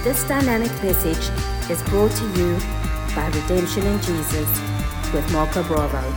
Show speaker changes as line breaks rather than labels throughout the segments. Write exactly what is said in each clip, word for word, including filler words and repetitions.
This dynamic message is brought to you by Redemption in Jesus with Marco Bravo.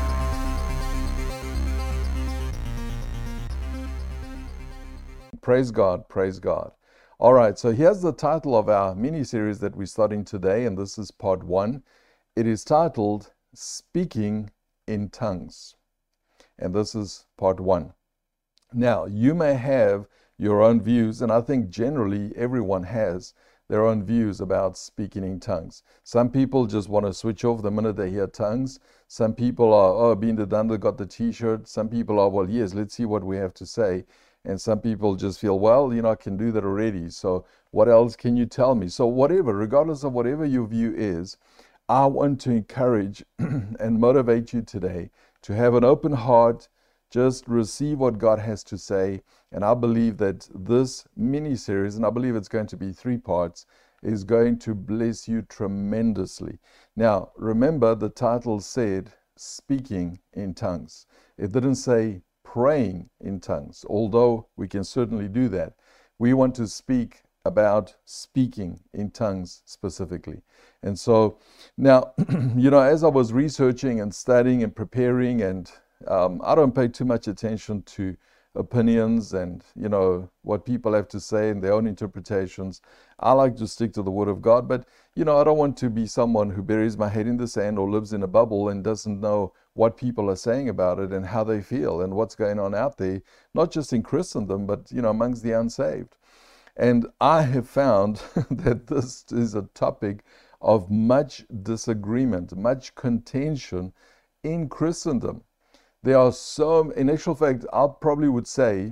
Praise God, praise God. All right, so here's the title of our mini-series that we're starting today, and this is part one. It is titled Speaking in Tongues, and this is part one. Now, you may have your own views, and I think generally everyone has their own views about speaking in tongues. Some people just want to switch off the minute they hear tongues. Some people are, oh, been the done, got the t-shirt. Some people are, well, yes, let's see what we have to say. And some people just feel, well, you know, I can do that already. So what else can you tell me? So whatever, regardless of whatever your view is, I want to encourage and motivate you today to have an open heart, just receive what God has to say. And I believe that this mini-series, and I believe it's going to be three parts, is going to bless you tremendously. Now, remember the title said, Speaking in Tongues. It didn't say praying in tongues, although we can certainly do that. We want to speak about speaking in tongues specifically. And so now, you know, as I was researching and studying and preparing, and um, I don't pay too much attention to opinions and, you know, what people have to say and their own interpretations. I like to stick to the Word of God, but, you know, I don't want to be someone who buries my head in the sand or lives in a bubble and doesn't know what people are saying about it and how they feel and what's going on out there, not just in Christendom, but, you know, amongst the unsaved. And I have found that this is a topic of much disagreement, much contention in Christendom. There are so, in actual fact, I probably would say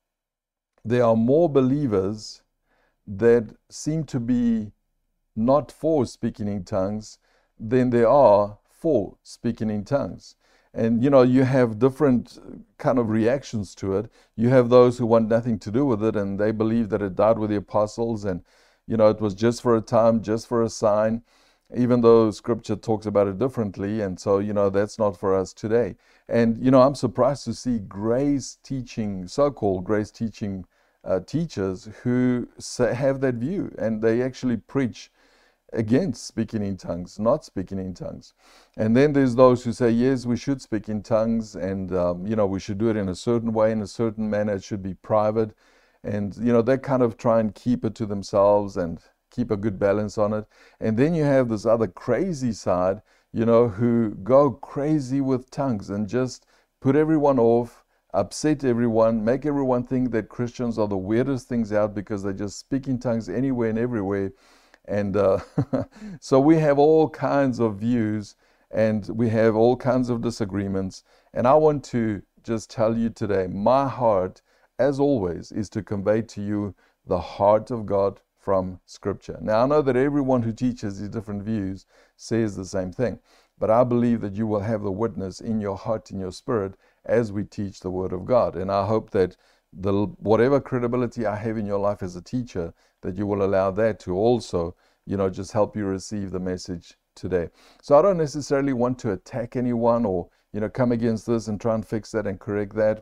there are more believers that seem to be not for speaking in tongues than there are for speaking in tongues. And, you know, you have different kind of reactions to it. You have those who want nothing to do with it, and they believe that it died with the apostles, and, you know, it was just for a time, just for a sign, even though Scripture talks about it differently. And so, you know, that's not for us today. And, you know, I'm surprised to see grace teaching, so-called grace teaching uh, teachers who say, have that view, and they actually preach against speaking in tongues, not speaking in tongues. And then there's those who say, yes, we should speak in tongues, and, um, you know, we should do it in a certain way, in a certain manner. It should be private. And, you know, they kind of try and keep it to themselves and keep a good balance on it. And then you have this other crazy side, you know, who go crazy with tongues and just put everyone off, upset everyone, make everyone think that Christians are the weirdest things out because they just speak in tongues anywhere and everywhere. And uh, so we have all kinds of views, and we have all kinds of disagreements. And I want to just tell you today, my heart, as always, is to convey to you the heart of God from Scripture. Now, I know that everyone who teaches these different views says the same thing, but I believe that you will have the witness in your heart, in your spirit, as we teach the Word of God. And I hope that the whatever credibility I have in your life as a teacher, that you will allow that to also, you know, just help you receive the message today. So I don't necessarily want to attack anyone or, you know, come against this and try and fix that and correct that.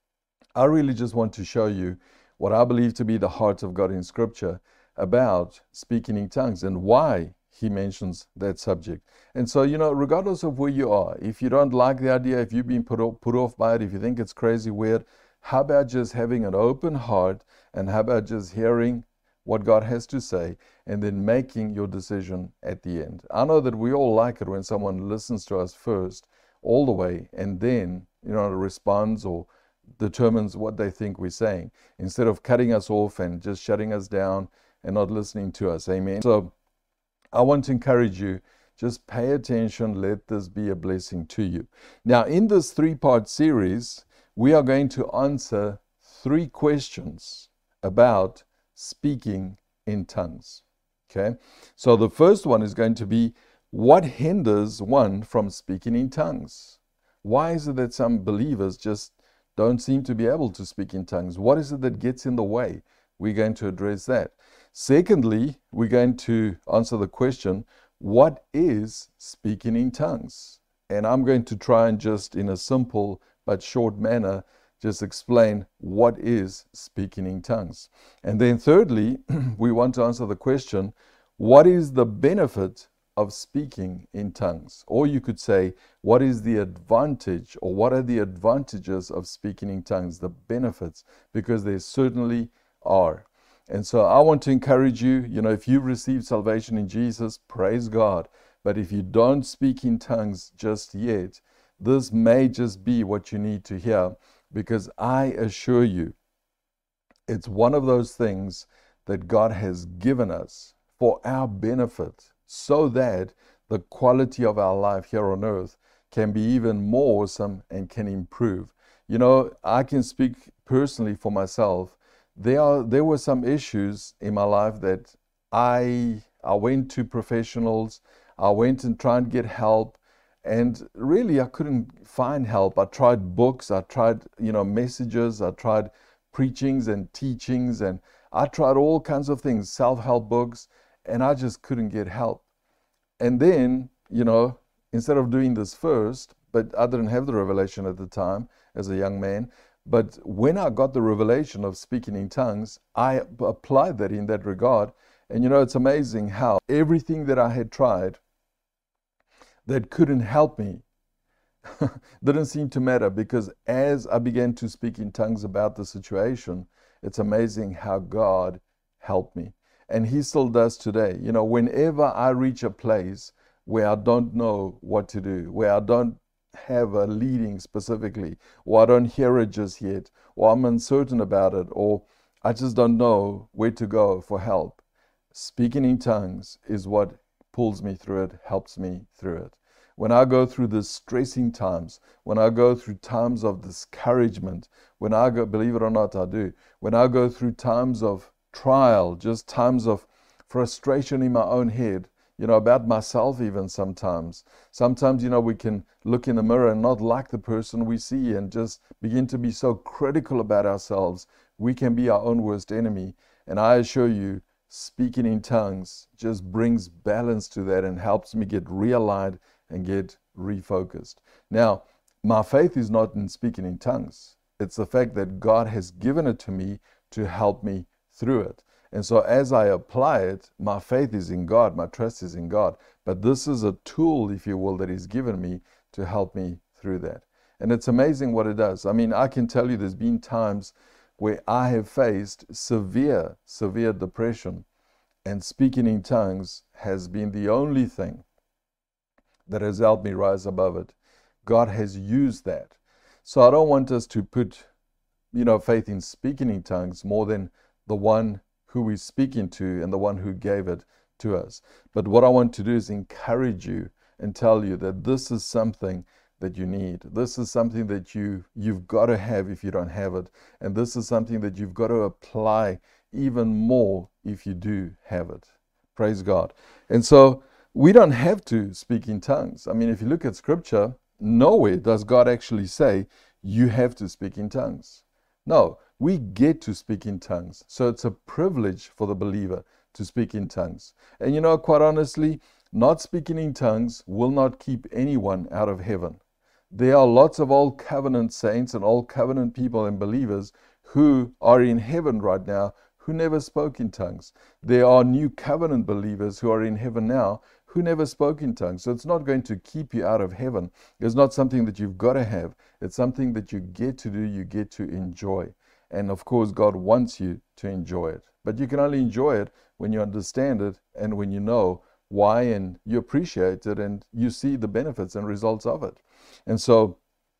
I really just want to show you what I believe to be the heart of God in Scripture about speaking in tongues and why he mentions that subject. And so, you know, regardless of where you are, if you don't like the idea, if you've been put off, put off by it, if you think it's crazy, weird, how about just having an open heart, and how about just hearing what God has to say and then making your decision at the end? I know that we all like it when someone listens to us first all the way and then, you know, responds or determines what they think we're saying, instead of cutting us off and just shutting us down and not listening to us. Amen. So I want to encourage you, just pay attention. Let this be a blessing to you. Now, in this three-part series, we are going to answer three questions about speaking in tongues. Okay? So the first one is going to be, what hinders one from speaking in tongues? Why is it that some believers just don't seem to be able to speak in tongues? What is it that gets in the way? We're going to address that. Secondly, we're going to answer the question, what is speaking in tongues? And I'm going to try and just in a simple but short manner just explain what is speaking in tongues. And then thirdly, we want to answer the question, what is the benefit of speaking in tongues? Or you could say, what is the advantage, or what are the advantages of speaking in tongues, the benefits? Because there certainly are. And so I want to encourage you, you know, if you've received salvation in Jesus, praise God. But if you don't speak in tongues just yet, this may just be what you need to hear, because I assure you, it's one of those things that God has given us for our benefit, so that the quality of our life here on earth can be even more awesome and can improve. You know, I can speak personally for myself. There are there were some issues in my life that I I went to professionals, I went and tried to get help, and really I couldn't find help. I tried books, I tried, you know, messages, I tried preachings and teachings, and I tried all kinds of things, self-help books, and I just couldn't get help. And then, you know, instead of doing this first, but I didn't have the revelation at the time as a young man, but when I got the revelation of speaking in tongues, I applied that in that regard. And you know, it's amazing how everything that I had tried that couldn't help me didn't seem to matter, because as I began to speak in tongues about the situation, it's amazing how God helped me. And He still does today. You know, whenever I reach a place where I don't know what to do, where I don't have a leading specifically, or I don't hear it just yet, or I'm uncertain about it, or I just don't know where to go for help, speaking in tongues is what pulls me through it, helps me through it. When I go through the stressing times, when I go through times of discouragement, when I go, believe it or not, I do, when I go through times of trial, just times of frustration in my own head, you know, about myself even sometimes. Sometimes, you know, we can look in the mirror and not like the person we see and just begin to be so critical about ourselves. We can be our own worst enemy. And I assure you, speaking in tongues just brings balance to that and helps me get realigned and get refocused. Now, my faith is not in speaking in tongues. It's the fact that God has given it to me to help me through it. And so as I apply it, my faith is in God, my trust is in God. But this is a tool, if you will, that He's given me to help me through that. And it's amazing what it does. I mean, I can tell you there's been times where I have faced severe, severe depression, and speaking in tongues has been the only thing that has helped me rise above it. God has used that. So I don't want us to put, you know, faith in speaking in tongues more than the one who we're speaking to and the one who gave it to us. But what I want to do is encourage you and tell you that this is something that you need. This is something that you, you've got to have if you don't have it. And this is something that you've got to apply even more if you do have it. Praise God. And so we don't have to speak in tongues. I mean, if you look at Scripture, nowhere does God actually say you have to speak in tongues. No, we get to speak in tongues. So it's a privilege for the believer to speak in tongues. And you know, quite honestly, not speaking in tongues will not keep anyone out of heaven. There are lots of old covenant saints and old covenant people and believers who are in heaven right now who never spoke in tongues. There are new covenant believers who are in heaven now who never spoke in tongues. So it's not going to keep you out of heaven. It's not something that you've got to have. It's something that you get to do, you get to enjoy. And of course, God wants you to enjoy it. But you can only enjoy it when you understand it and when you know why and you appreciate it and you see the benefits and results of it. And so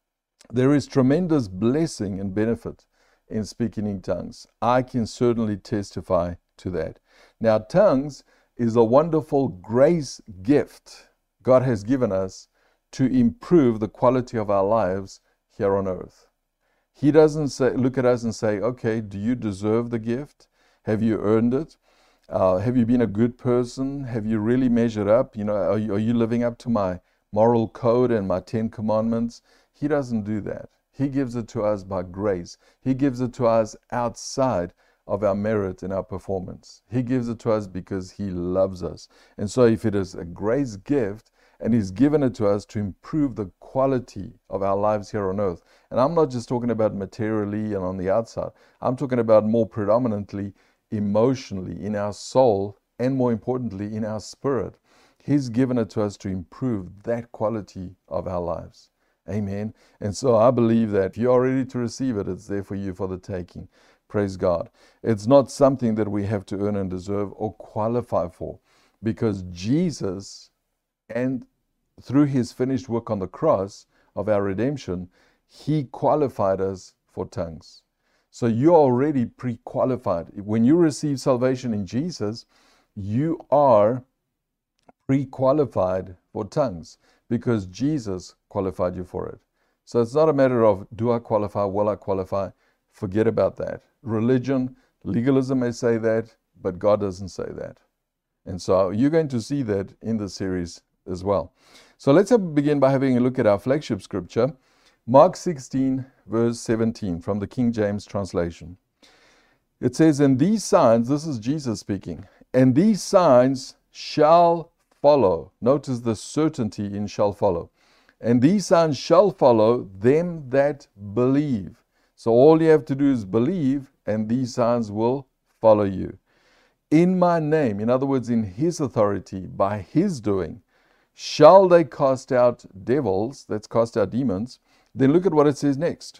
there is tremendous blessing and benefit in speaking in tongues. I can certainly testify to that. Now, tongues is a wonderful grace gift God has given us to improve the quality of our lives here on earth. He doesn't say, look at us and say, okay, do you deserve the gift? Have you earned it? Uh, have you been a good person? Have you really measured up? You know, are you, are you living up to my moral code and my Ten Commandments? He doesn't do that. He gives it to us by grace. He gives it to us outside of our merit and our performance. He gives it to us because He loves us. And so if it is a grace gift, and He's given it to us to improve the quality of our lives here on earth. And I'm not just talking about materially and on the outside. I'm talking about more predominantly emotionally, in our soul, and more importantly, in our spirit. He's given it to us to improve that quality of our lives. Amen. And so I believe that if you are ready to receive it, it's there for you for the taking. Praise God. It's not something that we have to earn and deserve or qualify for, because Jesus, and through His finished work on the cross of our redemption, He qualified us for tongues. So you're already pre-qualified. When you receive salvation in Jesus, you are pre-qualified for tongues because Jesus qualified you for it. So it's not a matter of, do I qualify, will I qualify? Forget about that. Religion, legalism may say that, but God doesn't say that. And so you're going to see that in the series as well. So let's have, begin by having a look at our flagship scripture, Mark sixteen, verse seventeen, from the King James translation. It says, and these signs, this is Jesus speaking, and these signs shall follow. Notice the certainty in shall follow. And these signs shall follow them that believe. So all you have to do is believe, and these signs will follow you. In my name, in other words, in His authority, by His doing, shall they cast out devils, that's cast out demons. Then look at what it says next.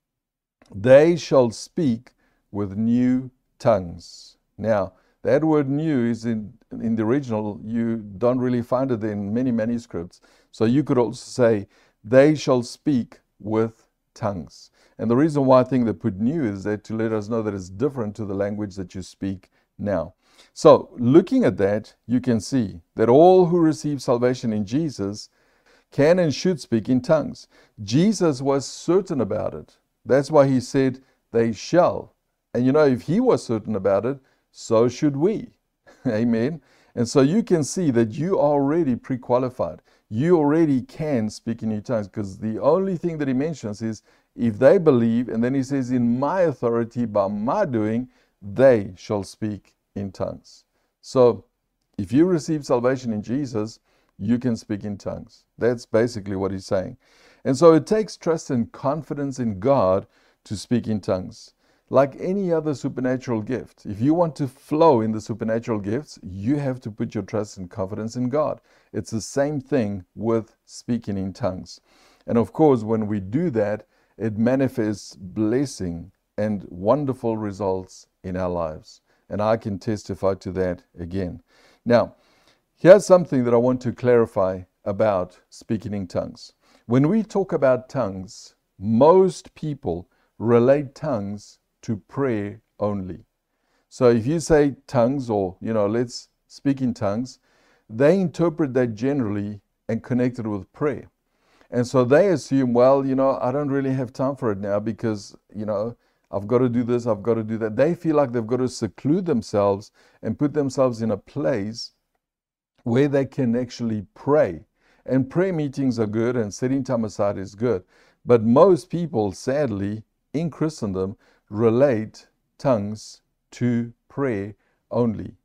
They shall speak with new tongues. Now, that word new is in, in the original. You don't really find it in many manuscripts. So you could also say, they shall speak with tongues. And the reason why I think they put new is that to let us know that it's different to the language that you speak now. So looking at that, you can see that all who receive salvation in Jesus can and should speak in tongues. Jesus was certain about it. That's why He said, they shall. And you know, if He was certain about it, so should we. Amen. And so you can see that you are already pre-qualified. You already can speak in new tongues, because the only thing that He mentions is if they believe, and then He says, in my authority, by my doing, they shall speak in tongues. So if you receive salvation in Jesus, you can speak in tongues. That's basically what He's saying. And so it takes trust and confidence in God to speak in tongues. Like any other supernatural gift, if you want to flow in the supernatural gifts, you have to put your trust and confidence in God. It's the same thing with speaking in tongues. And of course, when we do that, it manifests blessing and wonderful results in our lives. And I can testify to that again. Now, here's something that I want to clarify about speaking in tongues. When we talk about tongues, most people relate tongues to prayer only. So if you say tongues, or, you know, let's speak in tongues, they interpret that generally and connect it with prayer. And so they assume, well, you know, I don't really have time for it now because, you know, I've got to do this, I've got to do that. They feel like they've got to seclude themselves and put themselves in a place where they can actually pray. And prayer meetings are good, and setting time aside is good. But most people, sadly, in Christendom, relate tongues to prayer only.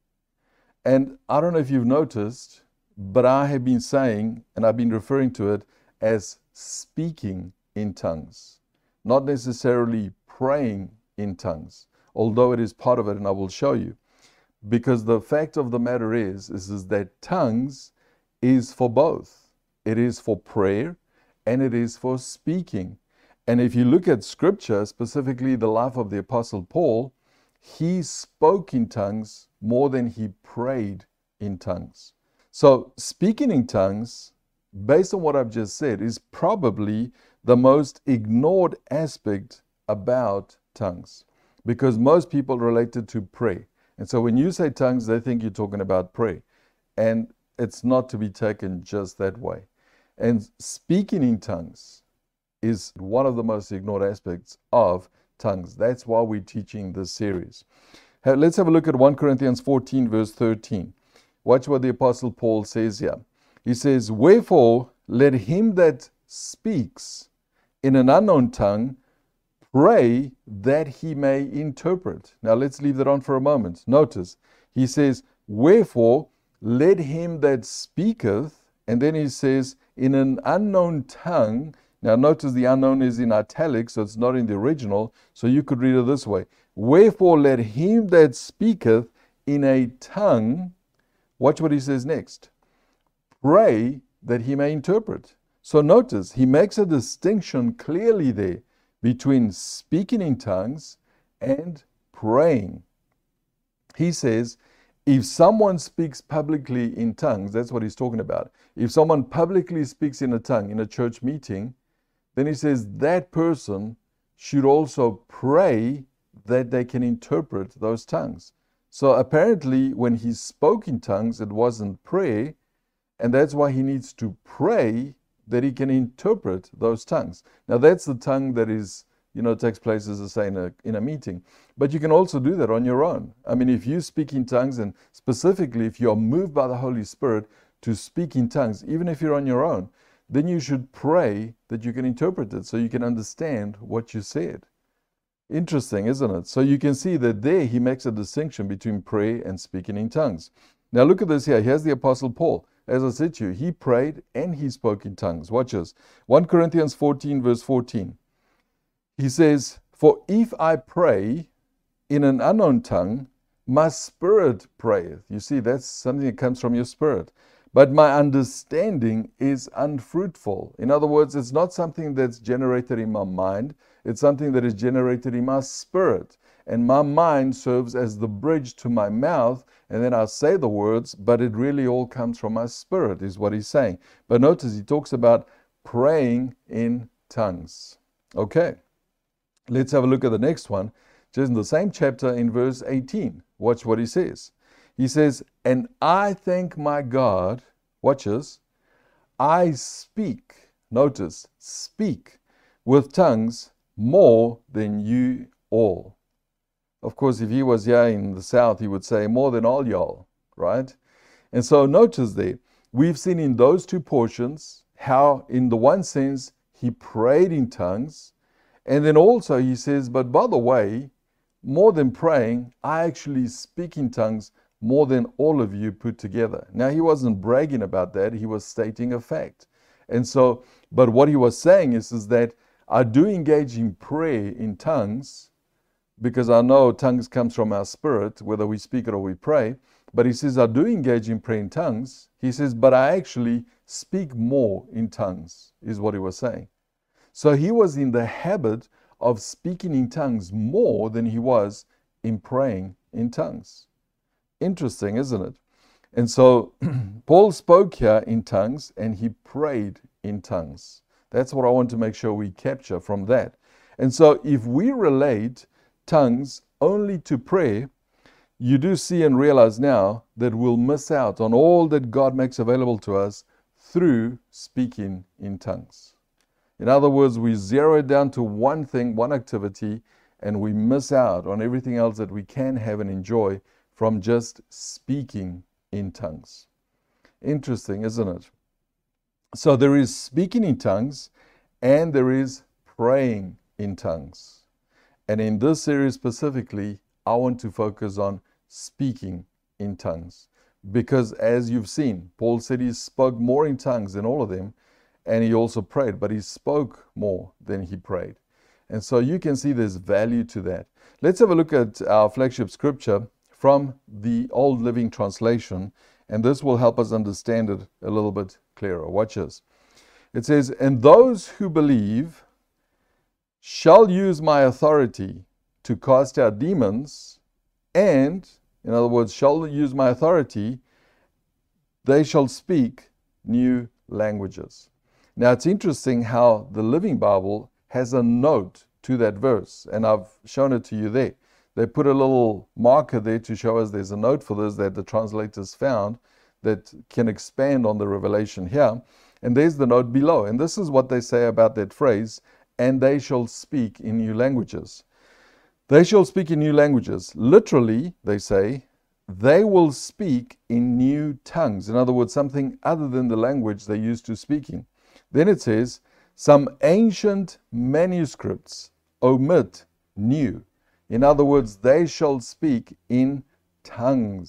And I don't know if you've noticed, but I have been saying, and I've been referring to it as speaking in tongues, not necessarily praying in tongues, although it is part of it, and I will show you. Because the fact of the matter is, is, is that tongues is for both. It is for prayer and it is for speaking. And if you look at Scripture, specifically the life of the Apostle Paul, he spoke in tongues more than he prayed in tongues. So speaking in tongues, based on what I've just said, is probably the most ignored aspect about tongues, because most people relate it to prayer. And so when you say tongues, they think you're talking about prayer. And it's not to be taken just that way. And speaking in tongues is one of the most ignored aspects of tongues. That's why we're teaching this series. Let's have a look at First Corinthians fourteen, verse thirteen. Watch what the Apostle Paul says here. He says, "Wherefore let him that speaks in an unknown tongue pray that he may interpret." Now let's leave that on for a moment. Notice, he says, "Wherefore let him that speaketh And then he says, in an unknown tongue. Now notice the unknown is in italics, so it's not in the original. So you could read it this way. Wherefore let him that speaketh in a tongue, watch what he says next, pray that he may interpret. So notice, he makes a distinction clearly there between speaking in tongues and praying. He says, if someone speaks publicly in tongues, that's what he's talking about. If someone publicly speaks in a tongue in a church meeting, then he says that person should also pray that they can interpret those tongues. So apparently when he spoke in tongues, it wasn't prayer, and that's why he needs to pray that he can interpret those tongues. Now that's the tongue that is, you know, takes place, as I say, in a, in a meeting. But you can also do that on your own. I mean, if you speak in tongues, and specifically if you are moved by the Holy Spirit to speak in tongues, even if you're on your own, then you should pray that you can interpret it so you can understand what you said. Interesting, isn't it? So you can see that there he makes a distinction between prayer and speaking in tongues. Now look at this here. Here's the Apostle Paul. As I said to you, he prayed and he spoke in tongues. Watch this. First Corinthians fourteen, verse fourteen. He says, for if I pray in an unknown tongue, my spirit prayeth. You see, that's something that comes from your spirit. But my understanding is unfruitful. In other words, it's not something that's generated in my mind. It's something that is generated in my spirit. And my mind serves as the bridge to my mouth, and then I say the words, but it really all comes from my spirit, is what he's saying. But notice he talks about praying in tongues. Okay, let's have a look at the next one. Just in the same chapter in verse eighteen. Watch what he says. He says, and I thank my God, watch this, I speak, notice, speak with tongues more than you all. Of course, if he was here in the south, he would say more than all y'all, right? And so notice there, we've seen in those two portions how in the one sense he prayed in tongues, and then also he says, but by the way, more than praying, I actually speak in tongues more than all of you put together. Now, he wasn't bragging about that. He was stating a fact. And so, but what he was saying is, is that I do engage in prayer in tongues, because I know tongues comes from our spirit, whether we speak it or we pray. But he says, I do engage in prayer in tongues. He says, but I actually speak more in tongues, is what he was saying. So he was in the habit of speaking in tongues more than he was in praying in tongues. Interesting, isn't it? And so Paul spoke here in tongues and he prayed in tongues. That's what I want to make sure we capture from that. And so if we relate tongues only to prayer, you do see and realize now that we'll miss out on all that God makes available to us through speaking in tongues. In other words, we zero it down to one thing, one activity, and we miss out on everything else that we can have and enjoy from just speaking in tongues. Interesting, isn't it? So there is speaking in tongues and there is praying in tongues. And in this series specifically, I want to focus on speaking in tongues. Because as you've seen, Paul said he spoke more in tongues than all of them, and he also prayed, but he spoke more than he prayed. And so you can see there's value to that. Let's have a look at our flagship scripture from the Old Living Translation, and this will help us understand it a little bit clearer. Watch this. It says, and those who believe shall use my authority to cast out demons, and, in other words, shall use my authority, they shall speak new languages. Now, it's interesting how the Living Bible has a note to that verse, and I've shown it to you there. They put a little marker there to show us there's a note for this that the translators found that can expand on the revelation here. And there's the note below. And this is what they say about that phrase, and they shall speak in new languages. They shall speak in new languages. Literally, they say, they will speak in new tongues. In other words, something other than the language they used to speak in. Then it says, some ancient manuscripts omit new. In other words, they shall speak in tongues.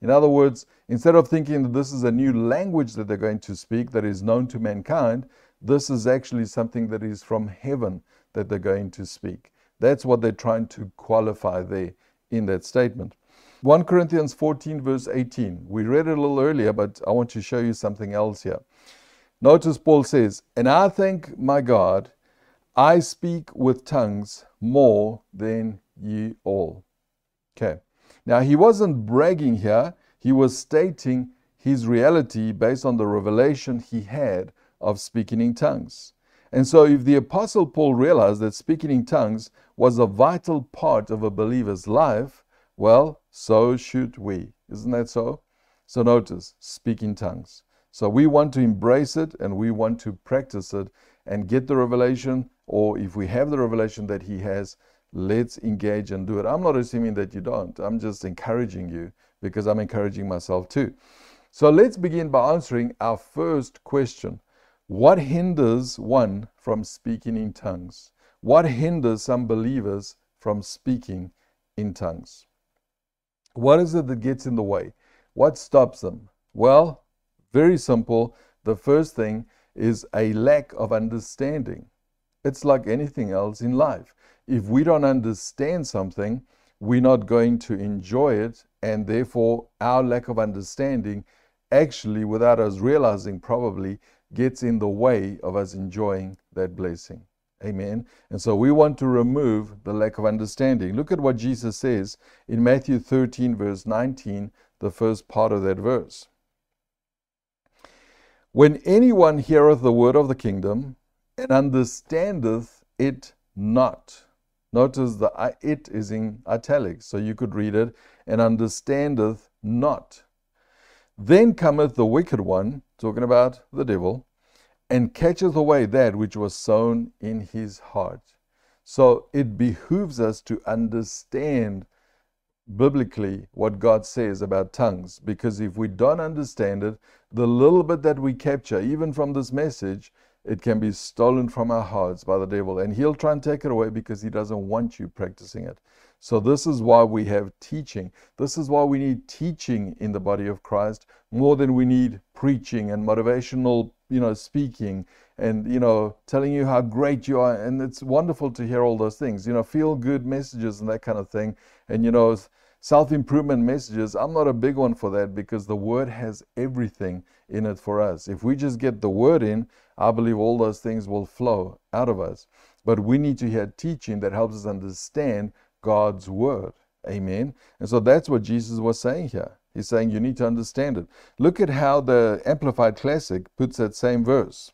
In other words, instead of thinking that this is a new language that they're going to speak that is known to mankind, this is actually something that is from heaven that they're going to speak. That's what they're trying to qualify there in that statement. First Corinthians fourteen verse eighteen. We read it a little earlier, but I want to show you something else here. Notice Paul says, "And I thank my God, I speak with tongues more than ye all." Okay. Now he wasn't bragging here. He was stating his reality based on the revelation he had of speaking in tongues. And so if the Apostle Paul realized that speaking in tongues was a vital part of a believer's life, well, so should we. Isn't that so? So notice, speak in tongues. So we want to embrace it and we want to practice it and get the revelation, or if we have the revelation that he has, let's engage and do it. I'm not assuming that you don't. I'm just encouraging you because I'm encouraging myself too. So let's begin by answering our first question. What hinders one from speaking in tongues? What hinders some believers from speaking in tongues? What is it that gets in the way? What stops them? Well, very simple. The first thing is a lack of understanding. It's like anything else in life. If we don't understand something, we're not going to enjoy it, and therefore our lack of understanding actually, without us realizing probably, gets in the way of us enjoying that blessing. Amen. And so we want to remove the lack of understanding. Look at what Jesus says in Matthew thirteen, verse nineteen, the first part of that verse. "When anyone heareth the word of the kingdom, and understandeth it not." Notice the it is in italics, so you could read it, "and understandeth not. Then cometh the wicked one," talking about the devil, "and catcheth away that which was sown in his heart." So it behooves us to understand biblically what God says about tongues, because if we don't understand it, the little bit that we capture, even from this message, it can be stolen from our hearts by the devil, and he'll try and take it away because he doesn't want you practicing it. So this is why we have teaching. This is why we need teaching in the body of Christ more than we need preaching and motivational, you know, speaking and, you know, telling you how great you are. And it's wonderful to hear all those things, you know, feel good messages and that kind of thing. And, you know, self-improvement messages, I'm not a big one for that because the Word has everything in it for us. If we just get the Word in, I believe all those things will flow out of us. But we need to hear teaching that helps us understand God's Word. Amen. And so that's what Jesus was saying here. He's saying you need to understand it. Look at how the Amplified Classic puts that same verse.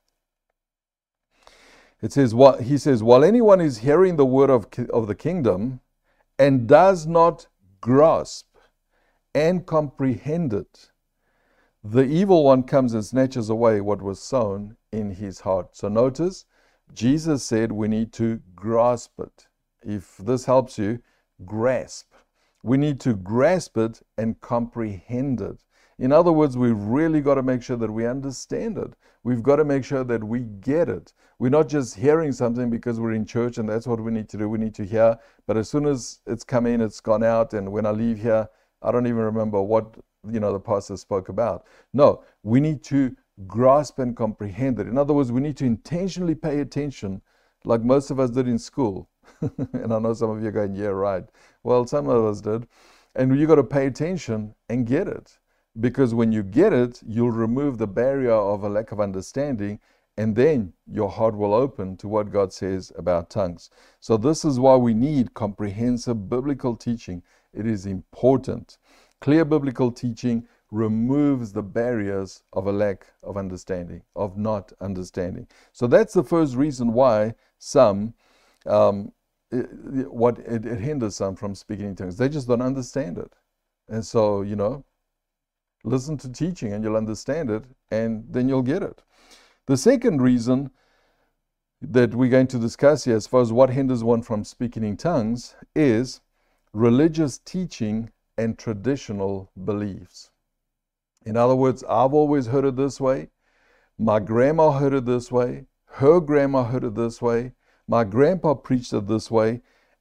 It says, what he says, "While anyone is hearing the word of, of the kingdom and does not grasp and comprehend it, the evil one comes and snatches away what was sown in his heart." So notice, Jesus said we need to grasp it. If this helps you, grasp. We need to grasp it and comprehend it. In other words, we've really got to make sure that we understand it. We've got to make sure that we get it. We're not just hearing something because we're in church and that's what we need to do. We need to hear. But as soon as it's come in, it's gone out. And when I leave here, I don't even remember what, you know, the pastor spoke about. No, we need to grasp and comprehend it. In other words, we need to intentionally pay attention like most of us did in school. And I know some of you are going, yeah, right. Well, some of us did. And you got to pay attention and get it. Because when you get it, you'll remove the barrier of a lack of understanding, and then your heart will open to what God says about tongues. So this is why we need comprehensive biblical teaching. It is important. Clear biblical teaching removes the barriers of a lack of understanding, of not understanding. So that's the first reason why some, um, it, what it, it hinders some from speaking in tongues. They just don't understand it. And so, you know, listen to teaching and you'll understand it, and then you'll get it. The second reason that we're going to discuss here as far as what hinders one from speaking in tongues is religious teaching and traditional beliefs. In other words, I've always heard it this way. My grandma heard it this way. Her grandma heard it this way. My grandpa preached it this way.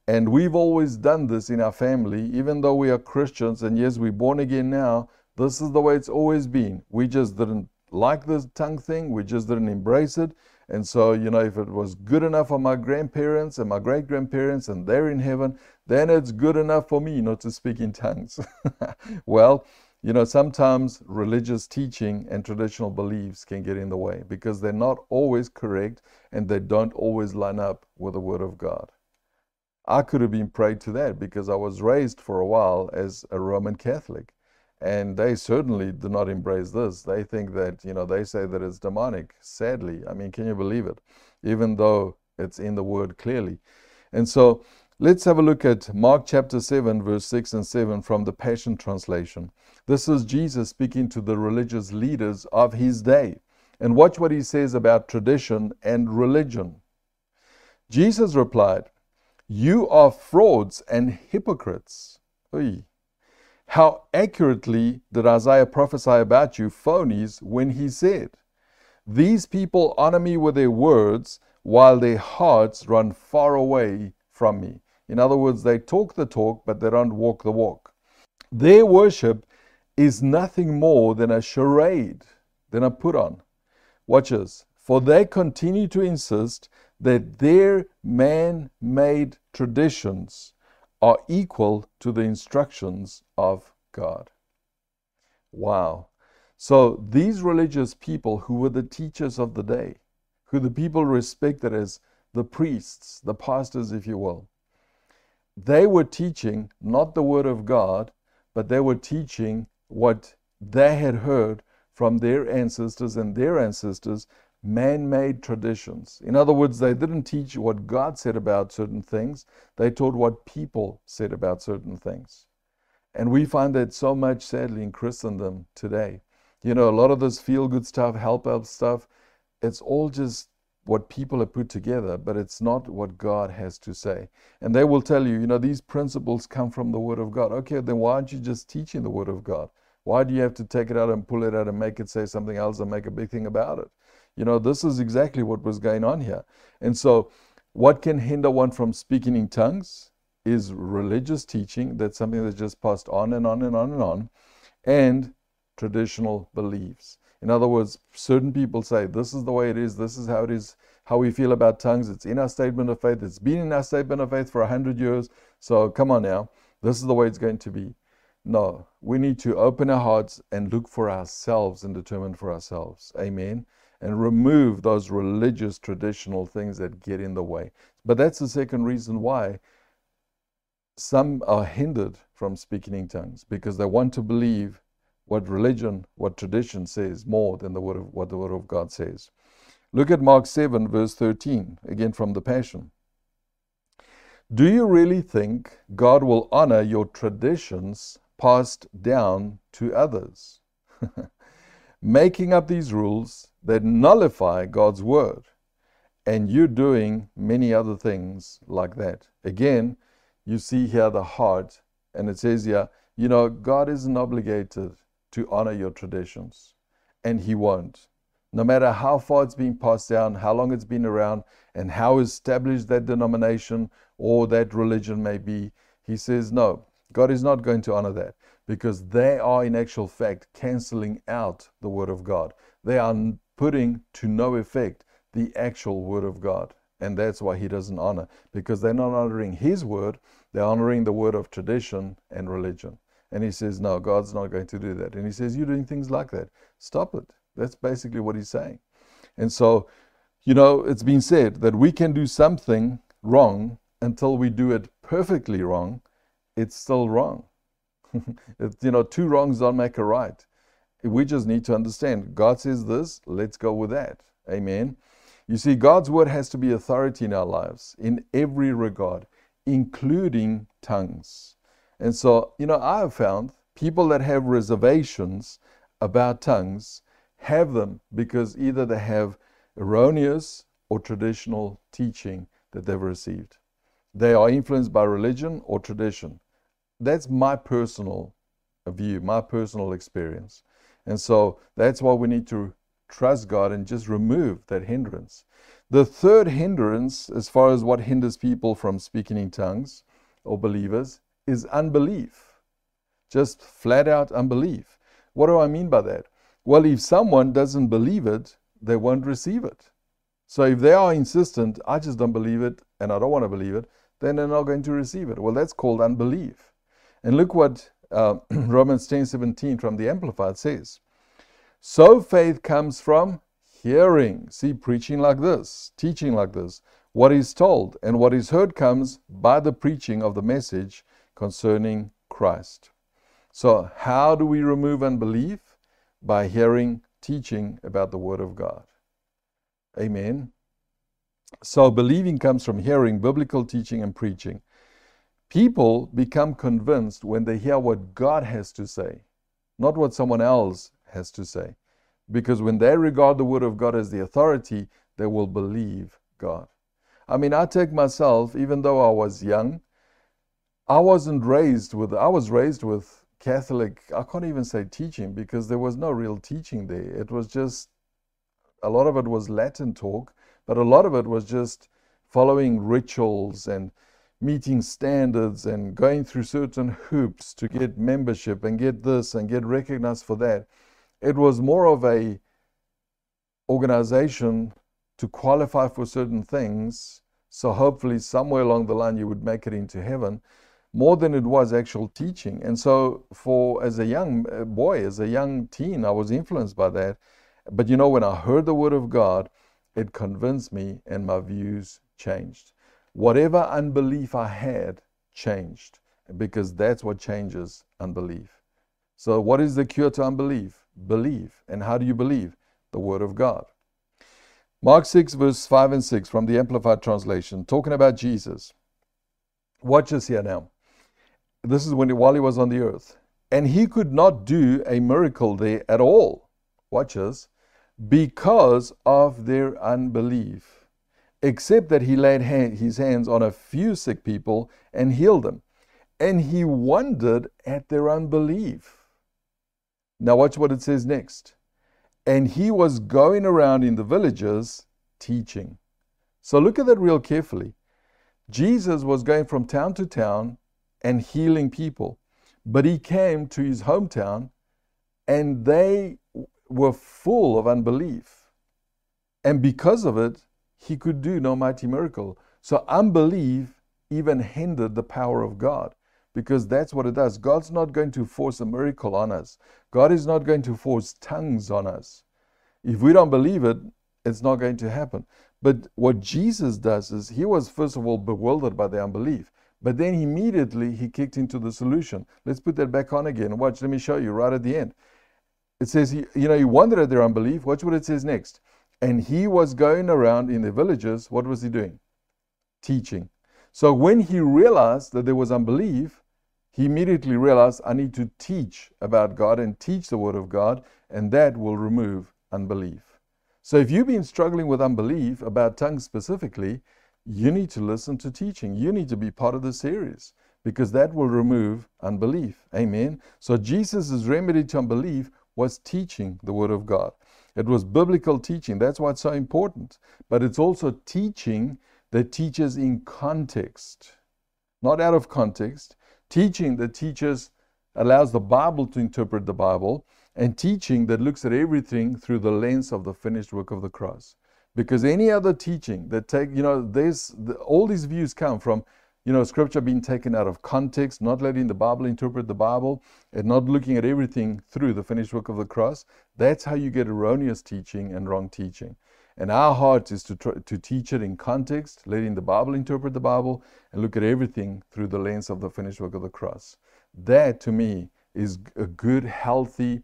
And we've always done this in our family, even though we are Christians, and yes, we're born again now, this is the way it's always been. We just didn't like this tongue thing, we just didn't embrace it. And so, you know, if it was good enough for my grandparents and my great-grandparents and they're in heaven, then it's good enough for me not to speak in tongues. Well, you know, sometimes religious teaching and traditional beliefs can get in the way because they're not always correct and they don't always line up with the Word of God. I could have been prayed to that because I was raised for a while as a Roman Catholic. And they certainly do not embrace this. They think that, you know, they say that it's demonic, sadly. I mean, can you believe it? Even though it's in the Word clearly. And so let's have a look at Mark chapter seven, verse six and seven from the Passion Translation. This is Jesus speaking to the religious leaders of his day. And watch what he says about tradition and religion. Jesus replied, "You are frauds and hypocrites." Oy. How accurately did Isaiah prophesy about you, phonies, when he said, "These people honor me with their words, while their hearts run far away from me." In other words, they talk the talk, but they don't walk the walk. Their worship is nothing more than a charade, than a put on. Watch this. For they continue to insist that their man-made traditions are equal to the instructions of God. Wow. So these religious people who were the teachers of the day, who the people respected as the priests, the pastors, if you will, they were teaching not the Word of God, but they were teaching what they had heard from their ancestors and their ancestors, man-made traditions. In other words, they didn't teach what God said about certain things. They taught what people said about certain things. And we find that so much, sadly, in Christendom today. You know, a lot of this feel-good stuff, help-out stuff, it's all just what people have put together, but it's not what God has to say. And they will tell you, you know, these principles come from the Word of God. Okay, then why aren't you just teaching the Word of God? Why do you have to take it out and pull it out and make it say something else and make a big thing about it? You know, this is exactly what was going on here. And so what can hinder one from speaking in tongues is religious teaching. That's something that's just passed on and on and on and on. And traditional beliefs. In other words, certain people say, this is the way it is, this is how it is, how we feel about tongues. It's in our statement of faith. It's been in our statement of faith for a hundred years. So come on now, this is the way it's going to be. No, we need to open our hearts and look for ourselves and determine for ourselves. Amen. And remove those religious traditional things that get in the way. But that's the second reason why some are hindered from speaking in tongues, because they want to believe what religion, what tradition says more than the word of, what the Word of God says. Look at Mark seven, verse thirteen, again from the Passion. Do you really think God will honor your traditions passed down to others? Making up these rules that nullify God's Word, and you're doing many other things like that. Again, you see here the heart, and it says here, you know, God isn't obligated to honor your traditions, and He won't. No matter how far it's been passed down, how long it's been around, and how established that denomination or that religion may be, He says, no, God is not going to honor that, because they are in actual fact canceling out the Word of God. They are putting to no effect the actual Word of God. And that's why He doesn't honor, because they're not honoring His Word, they're honoring the word of tradition and religion. And He says, no, God's not going to do that. And He says, you're doing things like that. Stop it. That's basically what He's saying. And so, you know, it's been said that we can do something wrong until we do it perfectly wrong. It's still wrong. It, you know, two wrongs don't make a right. We just need to understand, God says this, let's go with that. Amen. You see, God's Word has to be authority in our lives in every regard, including tongues. And so, you know, I have found people that have reservations about tongues have them because either they have erroneous or traditional teaching that they've received. They are influenced by religion or tradition. That's my personal view, my personal experience. And so that's why we need to trust God and just remove that hindrance. The third hindrance, as far as what hinders people from speaking in tongues or believers, is unbelief. Just flat out unbelief. What do I mean by that? Well, if someone doesn't believe it, they won't receive it. So if they are insistent, I just don't believe it and I don't want to believe it, then they're not going to receive it. Well, that's called unbelief. And look what uh, Romans ten seventeen from the Amplified says. So faith comes from hearing. See, preaching like this, teaching like this. What is told and what is heard comes by the preaching of the message concerning Christ. So how do we remove unbelief? By hearing, teaching about the Word of God. Amen. So believing comes from hearing, biblical teaching and preaching. People become convinced when they hear what God has to say, not what someone else has to say. Because when they regard the Word of God as the authority, they will believe God. I mean, I take myself, even though I was young, I wasn't raised with, I was raised with Catholic, I can't even say teaching, because there was no real teaching there. It was just, a lot of it was Latin talk, but a lot of it was just following rituals and meeting standards and going through certain hoops to get membership and get this and get recognized for that. It was more of a organization to qualify for certain things, so hopefully somewhere along the line you would make it into heaven, more than it was actual teaching. And so for as a young boy, as a young teen, I was influenced by that. But you know, when I heard the Word of God, it convinced me and my views changed. Whatever unbelief I had changed, because that's what changes unbelief. So what is the cure to unbelief? Believe. And how do you believe? The Word of God. Mark six, verse five and six from the Amplified Translation, talking about Jesus. Watch this here now. This is when he, while he was on the earth. And he could not do a miracle there at all. Watch this. Because of their unbelief. Except that he laid hand, his hands on a few sick people and healed them. And he wondered at their unbelief. Now watch what it says next. And he was going around in the villages teaching. So look at that real carefully. Jesus was going from town to town and healing people. But he came to his hometown and they were full of unbelief. And because of it, he could do no mighty miracle. So unbelief even hindered the power of God. Because that's what it does. God's not going to force a miracle on us. God is not going to force tongues on us. If we don't believe it, it's not going to happen. But what Jesus does is, he was first of all bewildered by their unbelief. But then immediately he kicked into the solution. Let's put that back on again. Watch, let me show you right at the end. It says, he, you know, he wondered at their unbelief. Watch what it says next. And he was going around in the villages. What was he doing? Teaching. So when he realized that there was unbelief, he immediately realized, I need to teach about God and teach the Word of God, and that will remove unbelief. So if you've been struggling with unbelief about tongues specifically, you need to listen to teaching. You need to be part of the series, because that will remove unbelief. Amen. So Jesus' remedy to unbelief was teaching the Word of God. It was biblical teaching. That's why it's so important. But it's also teaching that teaches in context, not out of context. Teaching that teaches, allows the Bible to interpret the Bible, and teaching that looks at everything through the lens of the finished work of the cross. Because any other teaching that take, you know, there's the, all these views come from, you know, Scripture being taken out of context, not letting the Bible interpret the Bible, and not looking at everything through the finished work of the cross. That's how you get erroneous teaching and wrong teaching. And our heart is to try, to teach it in context, letting the Bible interpret the Bible, and look at everything through the lens of the finished work of the cross. That, to me, is a good, healthy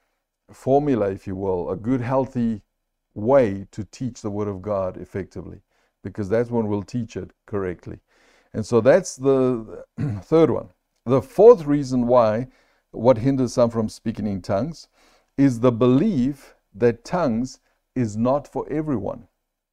formula, if you will, a good, healthy way to teach the Word of God effectively, because that's when we'll teach it correctly. And so that's the third one. The fourth reason why, what hinders some from speaking in tongues, is the belief that tongues is not for everyone.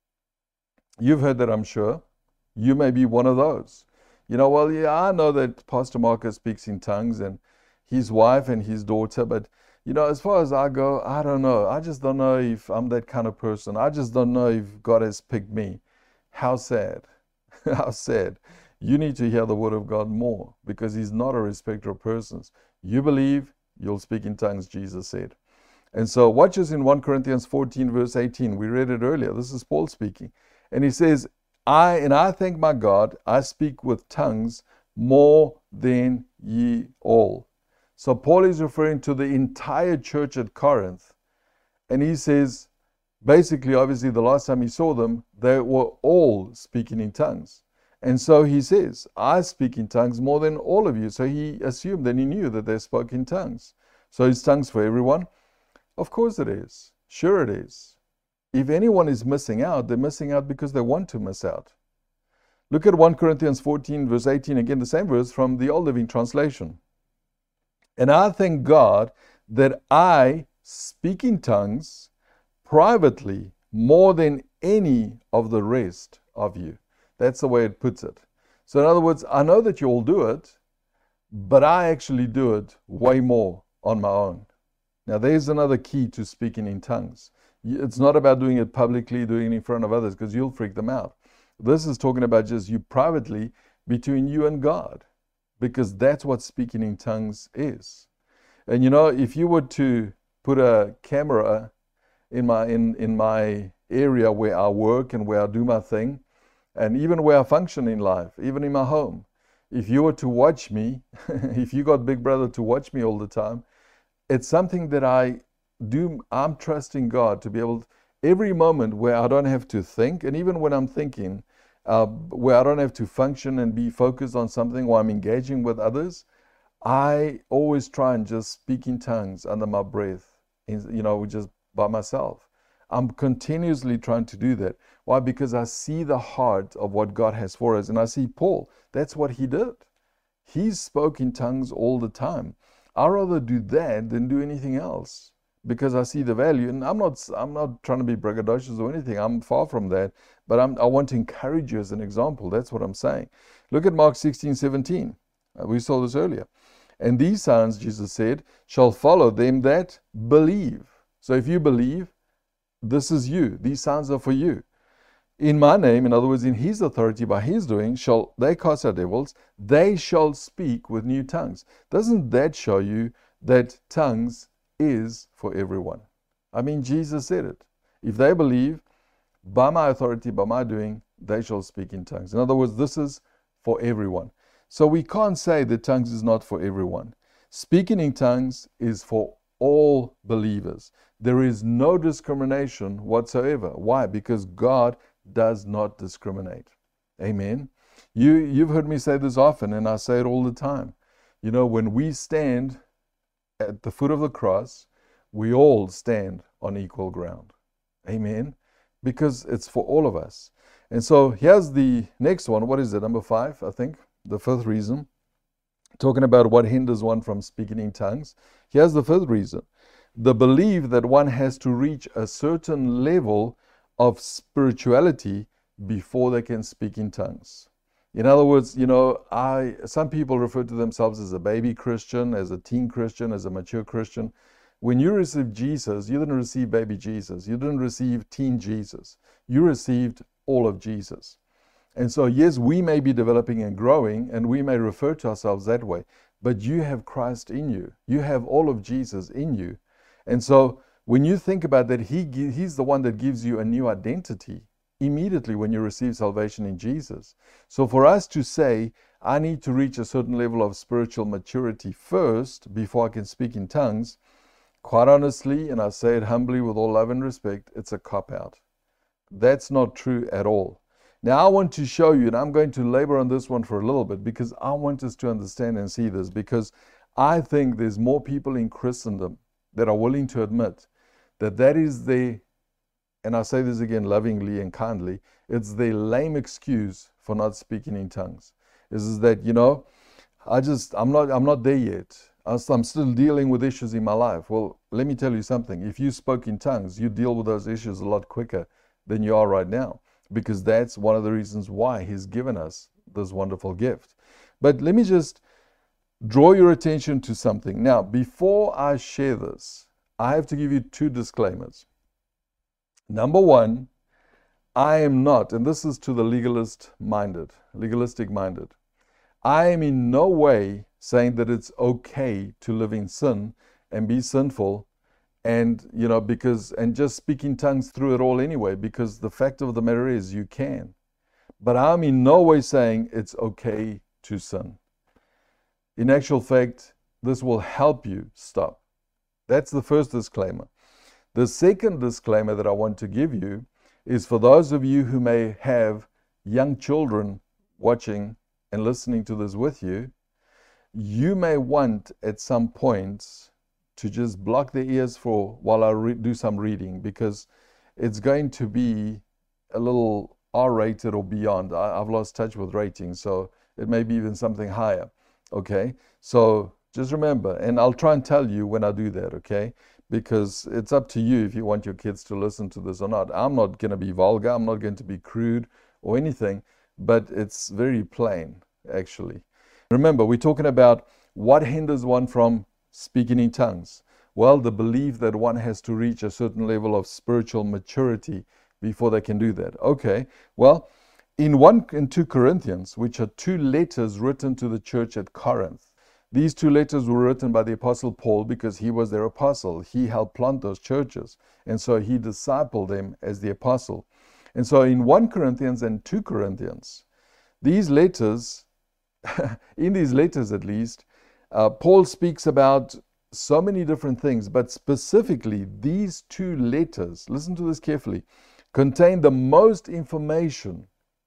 You've heard that, I'm sure. You may be one of those. You know, well, yeah, I know that Pastor Marcus speaks in tongues, and his wife and his daughter, but You know, as far as I go, I don't know. I just don't know if I'm that kind of person. I just don't know if God has picked me. How sad. How sad. You need to hear the word of God more, because he's not a respecter of persons. You believe, you'll speak in tongues, Jesus said. And so watch us in First Corinthians fourteen, verse eighteen. We read it earlier. This is Paul speaking. And he says, I, and I thank my God, I speak with tongues more than ye all. So Paul is referring to the entire church at Corinth. And he says, basically, obviously, the last time he saw them, they were all speaking in tongues. And so he says, I speak in tongues more than all of you. So he assumed and he knew that they spoke in tongues. So is tongues for everyone? Of course it is. Sure it is. If anyone is missing out, they're missing out because they want to miss out. Look at First Corinthians fourteen, verse eighteen, again, the same verse from the Old Living Translation. And I thank God that I speak in tongues privately more than any of the rest of you. That's the way it puts it. So in other words, I know that you all do it, but I actually do it way more on my own. Now there's another key to speaking in tongues. It's not about doing it publicly, doing it in front of others, because you'll freak them out. This is talking about just you privately between you and God, because that's what speaking in tongues is. And you know, if you were to put a camera in my in, in my area where I work and where I do my thing, and even where I function in life, even in my home, if you were to watch me, if you got Big Brother to watch me all the time, it's something that I do. I'm trusting God to be able to, every moment where I don't have to think, and even when I'm thinking, uh, where I don't have to function and be focused on something while I'm engaging with others, I always try and just speak in tongues under my breath, you know, just by myself. I'm continuously trying to do that. Why? Because I see the heart of what God has for us. And I see Paul, that's what he did. He spoke in tongues all the time. I'd rather do that than do anything else, because I see the value. And I'm not I'm not trying to be braggadocious or anything. I'm far from that. But I'm, I want to encourage you as an example. That's what I'm saying. Look at Mark sixteen, seventeen. We saw this earlier. And these signs, Jesus said, shall follow them that believe. So if you believe, this is you. These signs are for you. In my name, in other words, in his authority, by his doing, shall they cast out devils. They shall speak with new tongues. Doesn't that show you that tongues is for everyone? I mean, Jesus said it. If they believe, by my authority, by my doing, they shall speak in tongues. In other words, this is for everyone. So we can't say that tongues is not for everyone. Speaking in tongues is for all believers. There is no discrimination whatsoever. Why? Because God does not discriminate. Amen. You, you've heard me say this often, and I say it all the time. You know, when we stand at the foot of the cross, we all stand on equal ground. Amen. Because it's for all of us. And so here's the next one. What is it? Number five, I think. The fifth reason. Talking about what hinders one from speaking in tongues. Here's the fifth reason. The belief that one has to reach a certain level of spirituality before they can speak in tongues. In other words, you know, I some people refer to themselves as a baby Christian, as a teen Christian, as a mature Christian. When you received Jesus, you didn't receive baby Jesus. You didn't receive teen Jesus. You received all of Jesus. And so, yes, we may be developing and growing, and we may refer to ourselves that way, but you have Christ in you. You have all of Jesus in you. And so, when you think about that, he, He's the one that gives you a new identity immediately when you receive salvation in Jesus. So for us to say, I need to reach a certain level of spiritual maturity first before I can speak in tongues, quite honestly, and I say it humbly with all love and respect, it's a cop-out. That's not true at all. Now I want to show you, and I'm going to labor on this one for a little bit, because I want us to understand and see this, because I think there's more people in Christendom that are willing to admit that that is their, and I say this again lovingly and kindly, it's their lame excuse for not speaking in tongues. Is, is that, you know, I just, I'm not, I'm not there yet. I'm still dealing with issues in my life. Well, let me tell you something. If you spoke in tongues, you deal with those issues a lot quicker than you are right now, because that's one of the reasons why He's given us this wonderful gift. But let me just draw your attention to something. Now, before I share this, I have to give you two disclaimers. Number one, I am not, and this is to the legalist minded, legalistic minded, I am in no way saying that it's okay to live in sin and be sinful and, you know, because, and just speak in tongues through it all anyway, because the fact of the matter is you can. But I'm in no way saying it's okay to sin. In actual fact, this will help you stop. That's the first disclaimer. The second disclaimer that I want to give you is for those of you who may have young children watching and listening to this with you, you may want at some points to just block their ears for while I re- do some reading, because it's going to be a little R-rated or beyond. I, I've lost touch with ratings, so it may be even something higher. Okay, so just remember, and I'll try and tell you when I do that, okay? Because it's up to you if you want your kids to listen to this or not. I'm not going to be vulgar, I'm not going to be crude or anything, but it's very plain, actually. Remember, we're talking about what hinders one from speaking in tongues. Well, the belief that one has to reach a certain level of spiritual maturity before they can do that. Okay, well, in one and two Corinthians, which are two letters written to the church at Corinth, these two letters were written by the Apostle Paul because he was their apostle. He helped plant those churches, and so he discipled them as the apostle. And so in First Corinthians and Second Corinthians, these letters, in these letters at least, uh, Paul speaks about so many different things, but specifically these two letters, listen to this carefully, contain the most information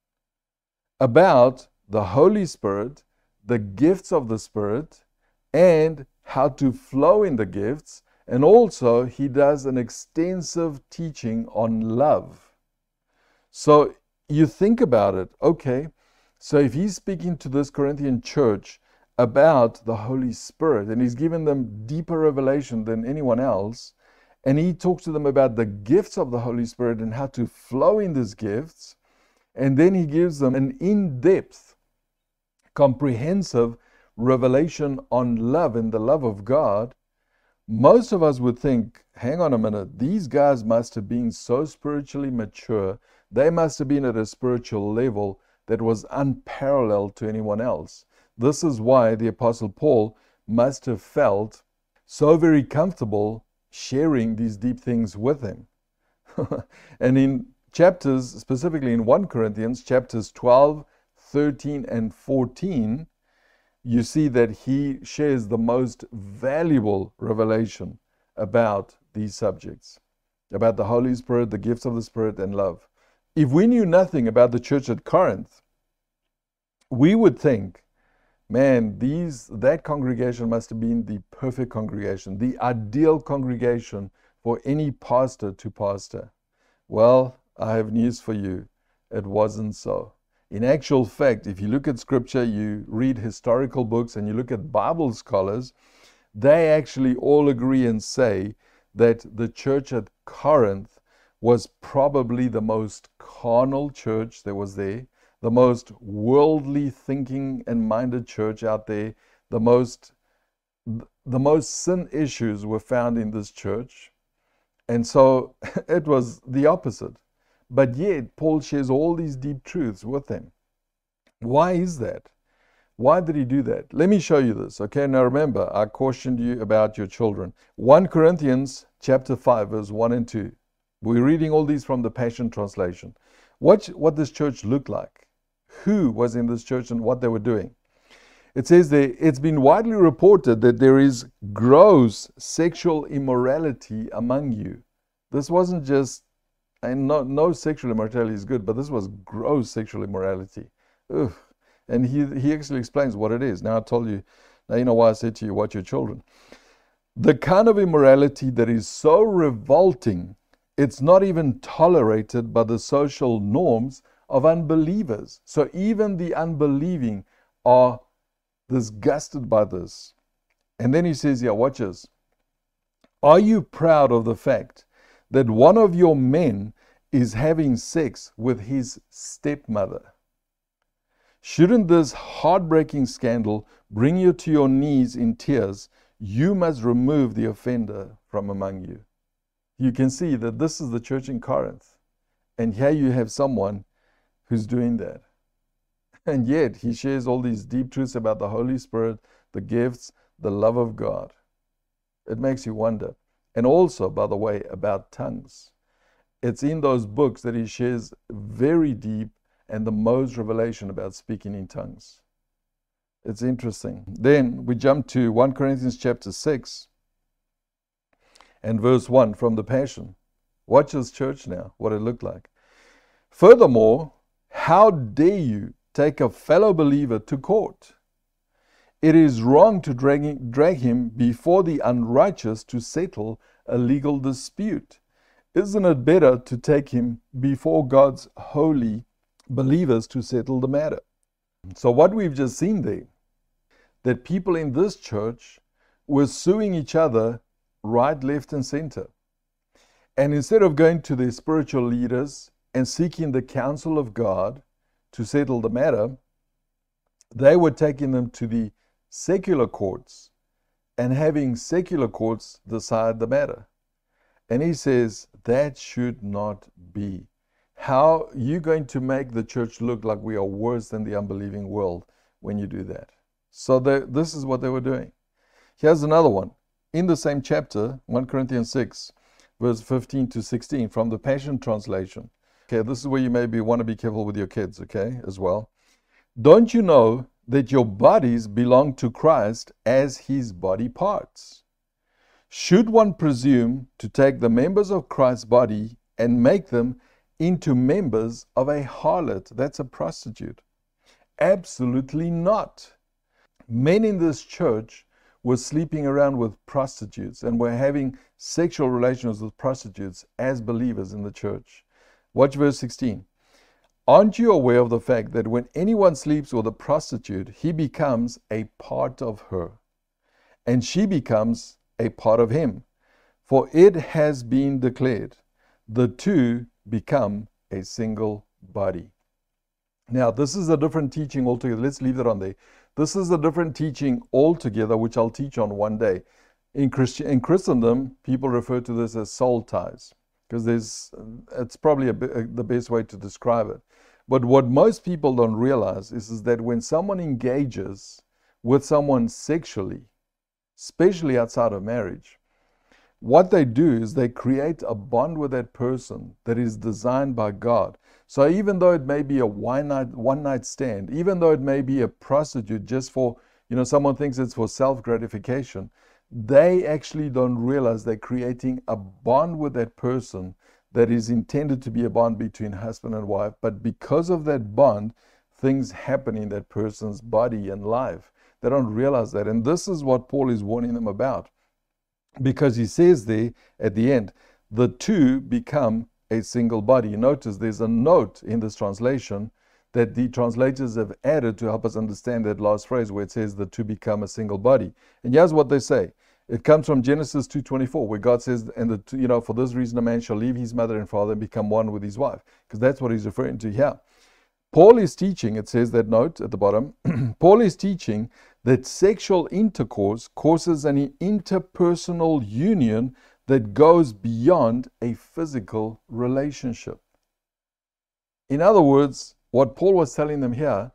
about the Holy Spirit, the gifts of the Spirit, and how to flow in the gifts. And also he does an extensive teaching on love. So you think about it, okay, so if he's speaking to this Corinthian church about the Holy Spirit, and he's given them deeper revelation than anyone else, and he talks to them about the gifts of the Holy Spirit and how to flow in these gifts, and then he gives them an in-depth, comprehensive revelation on love and the love of God, most of us would think, hang on a minute, these guys must have been so spiritually mature, they must have been at a spiritual level that was unparalleled to anyone else. This is why the Apostle Paul must have felt so very comfortable sharing these deep things with them. And in chapters, specifically in First Corinthians, chapters twelve, thirteen, and fourteen, you see that he shares the most valuable revelation about these subjects, about the Holy Spirit, the gifts of the Spirit, and love. If we knew nothing about the church at Corinth, we would think, man, these that congregation must have been the perfect congregation, the ideal congregation for any pastor to pastor. Well, I have news for you. It wasn't so. In actual fact, if you look at scripture, you read historical books, and you look at Bible scholars, they actually all agree and say that the church at Corinth was probably the most carnal church that was there, the most worldly thinking and minded church out there, the most, the most sin issues were found in this church. And so it was the opposite. But yet, Paul shares all these deep truths with them. Why is that? Why did he do that? Let me show you this. Okay, now remember, I cautioned you about your children. First Corinthians chapter five, verse one and two. We're reading all these from the Passion Translation. Watch what this church looked like. Who was in this church and what they were doing. It says there, it's been widely reported that there is gross sexual immorality among you. This wasn't just, and no, no sexual immorality is good, but this was gross sexual immorality. Ugh. And he, he actually explains what it is. Now I told you, now you know why I said to you, watch your children. The kind of immorality that is so revolting, it's not even tolerated by the social norms of unbelievers. So even the unbelieving are disgusted by this. And then he says here, watch this. Are you proud of the fact that one of your men is having sex with his stepmother? Shouldn't this heartbreaking scandal bring you to your knees in tears? You must remove the offender from among you. You can see that this is the church in Corinth. And here you have someone who's doing that. And yet he shares all these deep truths about the Holy Spirit, the gifts, the love of God. It makes you wonder. And also, by the way, about tongues. It's in those books that he shares very deep and the most revelation about speaking in tongues. It's interesting. Then we jump to First Corinthians chapter six and verse one from the Passion. Watch this church now, what it looked like. Furthermore, how dare you take a fellow believer to court? It is wrong to drag, drag him before the unrighteous to settle a legal dispute. Isn't it better to take him before God's holy believers to settle the matter? So what we've just seen there, that people in this church were suing each other right, left, and center. And instead of going to their spiritual leaders and seeking the counsel of God to settle the matter, they were taking them to the secular courts and having secular courts decide the matter. And he says that should not be. How are you going to make the church look like we are worse than the unbelieving world when you do that? So they, this is what they were doing. Here's another one. In the same chapter, First Corinthians six, verse fifteen to sixteen, from the Passion Translation. Okay, this is where you maybe want to be careful with your kids, okay, as well. Don't you know that your bodies belong to Christ as his body parts? Should one presume to take the members of Christ's body and make them into members of a harlot, that's a prostitute? Absolutely not. Men in this church were sleeping around with prostitutes and were having sexual relations with prostitutes as believers in the church. Watch verse sixteen. Aren't you aware of the fact that when anyone sleeps with a prostitute, he becomes a part of her, and she becomes a part of him? For it has been declared, the two become a single body. Now, this is a different teaching altogether. Let's leave that on there. This is a different teaching altogether, which I'll teach on one day. In Christian, in Christendom, people refer to this as soul ties, because there's, it's probably a, a, the best way to describe it. But what most people don't realize is, is that when someone engages with someone sexually, especially outside of marriage, what they do is they create a bond with that person that is designed by God. So even though it may be a one night, one night stand, even though it may be a prostitute just for, you know, someone thinks it's for self-gratification, they actually don't realize they're creating a bond with that person that is intended to be a bond between husband and wife. But because of that bond, things happen in that person's body and life. They don't realize that. And this is what Paul is warning them about. Because he says there at the end, the two become a single body. Notice there's a note in this translation that the translators have added to help us understand that last phrase where it says the two become a single body. And here's what they say. It comes from Genesis two twenty-four, where God says, and the two, you know, for this reason a man shall leave his mother and father and become one with his wife. Because that's what he's referring to here. Paul is teaching, it says that note at the bottom, Paul is teaching that sexual intercourse causes an interpersonal union that goes beyond a physical relationship. In other words, what Paul was telling them here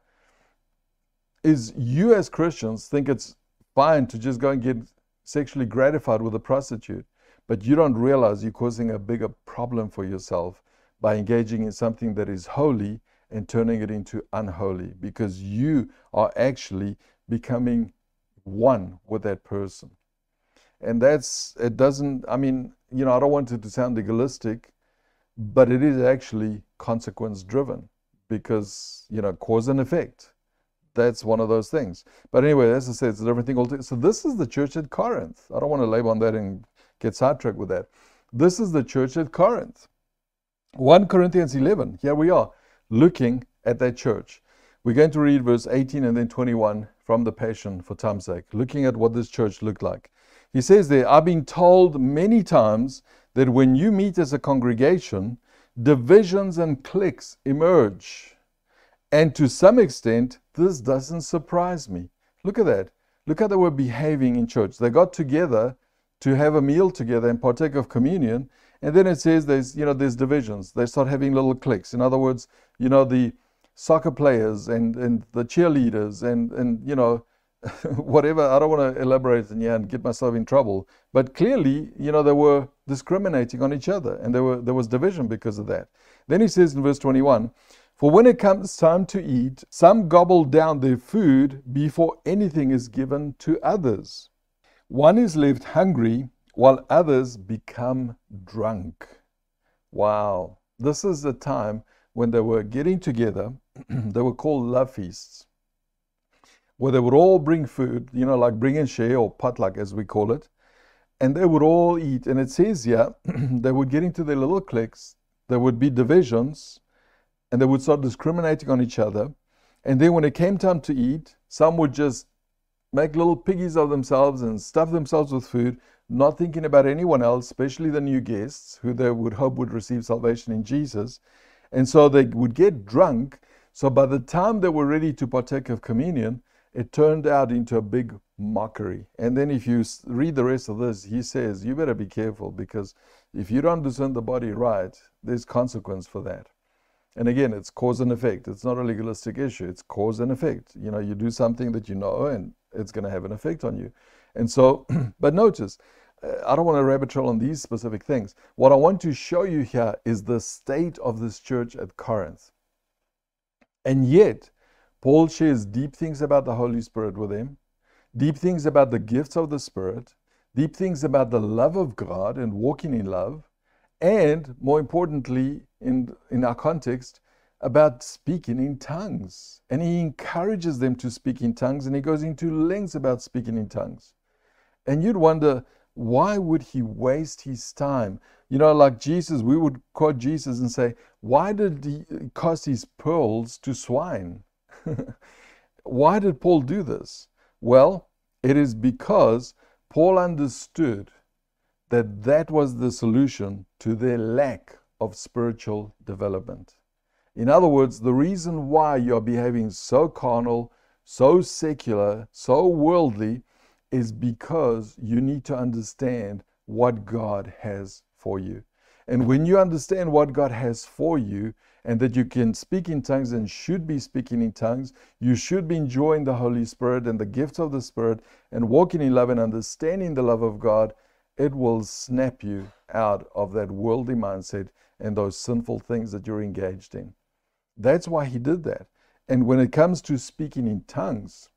is you as Christians think it's fine to just go and get sexually gratified with a prostitute, but you don't realize you're causing a bigger problem for yourself by engaging in something that is holy and turning it into unholy, because you are actually becoming one with that person. And that's, it doesn't, I mean, you know, I don't want it to sound legalistic, but it is actually consequence driven, because, you know, cause and effect. That's one of those things. But anyway, as I said, it's a different thing altogether. So this is the church at Corinth. I don't want to label on that and get sidetracked with that. This is the church at Corinth. First Corinthians eleven, here we are, looking at that church. We're going to read verse eighteen and then twenty-one from the Passion for time's sake, looking at what this church looked like. He says there, I've been told many times that when you meet as a congregation, divisions and cliques emerge. And to some extent, this doesn't surprise me. Look at that. Look how they were behaving in church. They got together to have a meal together and partake of communion. And then it says there's, you know, there's divisions. They start having little cliques. In other words, you know, the soccer players and, and the cheerleaders and, and, you know, whatever. I don't want to elaborate and, yeah, and get myself in trouble. But clearly, you know, they were discriminating on each other, and there were there was division because of that. Then he says in verse twenty-one, for when it comes time to eat, some gobble down their food before anything is given to others. One is left hungry while others become drunk. Wow. This is the time when they were getting together. They were called love feasts, where they would all bring food, you know, like bring and share, or potluck as we call it, and they would all eat. And it says here, they would get into their little cliques, there would be divisions, and they would start discriminating on each other. And then when it came time to eat, some would just make little piggies of themselves and stuff themselves with food, not thinking about anyone else, especially the new guests, who they would hope would receive salvation in Jesus. And so they would get drunk. So by the time they were ready to partake of communion, it turned out into a big mockery. And then if you read the rest of this, he says, you better be careful, because if you don't discern the body right, there's consequence for that. And again, it's cause and effect. It's not a legalistic issue. It's cause and effect. You know, you do something that you know, and it's going to have an effect on you. And so, but notice, I don't want to rabbit trail on these specific things. What I want to show you here is the state of this church at Corinth. And yet, Paul shares deep things about the Holy Spirit with them, deep things about the gifts of the Spirit, deep things about the love of God and walking in love, and more importantly, in, in our context, about speaking in tongues. And he encourages them to speak in tongues, and he goes into lengths about speaking in tongues. And you'd wonder, why would he waste his time? You know, like Jesus, we would quote Jesus and say, why did he cast his pearls to swine? Why did Paul do this? Well, it is because Paul understood that that was the solution to their lack of spiritual development. In other words, the reason why you're behaving so carnal, so secular, so worldly, is because you need to understand what God has for you. And when you understand what God has for you, and that you can speak in tongues and should be speaking in tongues, you should be enjoying the Holy Spirit and the gifts of the Spirit and walking in love and understanding the love of God, it will snap you out of that worldly mindset and those sinful things that you're engaged in. That's why he did that. And when it comes to speaking in tongues,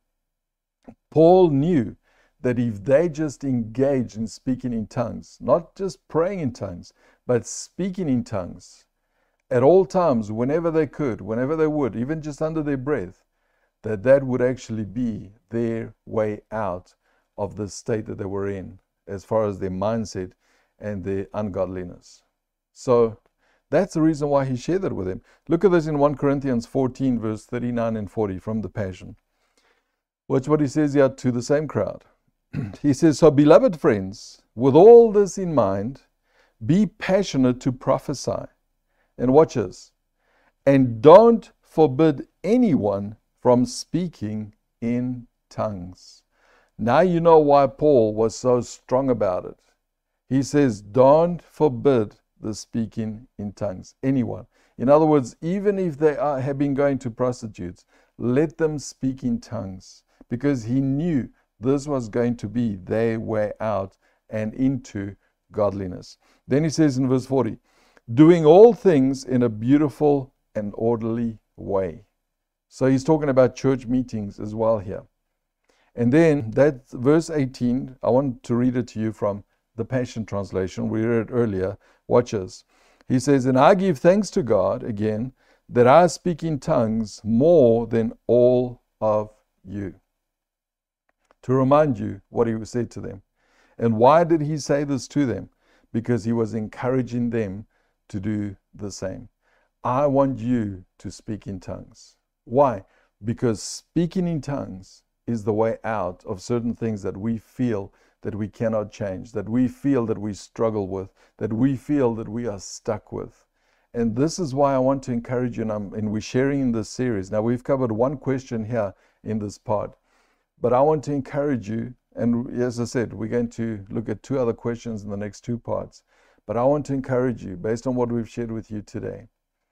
Paul knew that if they just engaged in speaking in tongues, not just praying in tongues, but speaking in tongues, at all times, whenever they could, whenever they would, even just under their breath, that that would actually be their way out of the state that they were in, as far as their mindset and their ungodliness. So that's the reason why he shared that with them. Look at this in First Corinthians fourteen, verse thirty-nine and forty from the Passion. Watch what he says here to the same crowd. He says, so beloved friends, with all this in mind, be passionate to prophesy. And watch this. And don't forbid anyone from speaking in tongues. Now you know why Paul was so strong about it. He says, don't forbid the speaking in tongues. Anyone. In other words, even if they are, have been going to prostitutes, let them speak in tongues. Because he knew this was going to be their way out and into godliness. Then he says in verse forty, doing all things in a beautiful and orderly way. So he's talking about church meetings as well here. And then that verse eighteen, I want to read it to you from the Passion Translation. We read it earlier. Watch this. He says, and I give thanks to God, again, that I speak in tongues more than all of you. To remind you what he said to them. And why did he say this to them? Because he was encouraging them to do the same. I want you to speak in tongues. Why? Because speaking in tongues is the way out of certain things that we feel that we cannot change, that we feel that we struggle with, that we feel that we are stuck with. And this is why I want to encourage you, and, I'm, and we're sharing in this series. Now, we've covered one question here in this part, but I want to encourage you, and as I said, we're going to look at two other questions in the next two parts. But I want to encourage you, based on what we've shared with you today,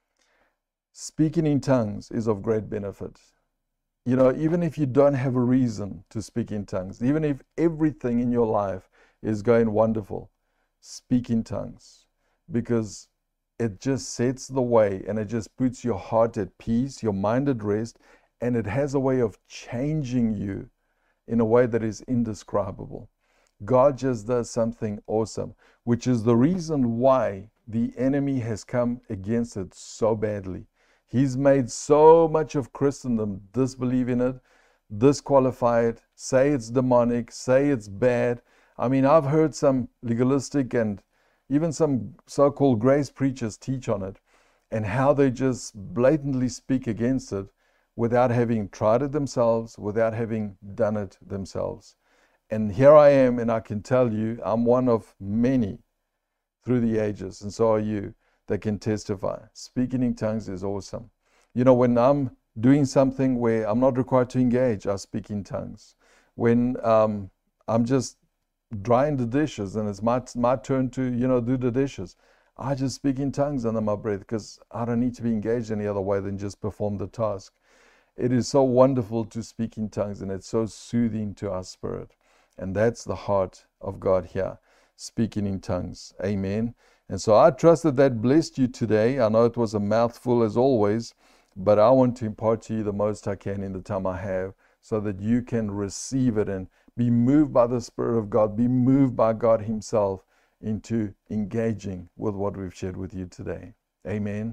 speaking in tongues is of great benefit. You know, even if you don't have a reason to speak in tongues, even if everything in your life is going wonderful, speak in tongues, because it just sets the way and it just puts your heart at peace, your mind at rest, and it has a way of changing you in a way that is indescribable. God just does something awesome, which is the reason why the enemy has come against it so badly. He's made so much of Christendom disbelieve in it, disqualify it, say it's demonic, say it's bad. I mean, I've heard some legalistic and even some so-called grace preachers teach on it, and how they just blatantly speak against it without having tried it themselves, without having done it themselves. And here I am, and I can tell you, I'm one of many through the ages, and so are you, that can testify. Speaking in tongues is awesome. You know, when I'm doing something where I'm not required to engage, I speak in tongues. When um, I'm just drying the dishes and it's my my turn to, you know, do the dishes, I just speak in tongues under my breath, because I don't need to be engaged any other way than just perform the task. It is so wonderful to speak in tongues, and it's so soothing to our spirit. And that's the heart of God here, speaking in tongues. Amen. And so I trust that that blessed you today. I know it was a mouthful as always, but I want to impart to you the most I can in the time I have, so that you can receive it and be moved by the Spirit of God, be moved by God Himself into engaging with what we've shared with you today. Amen.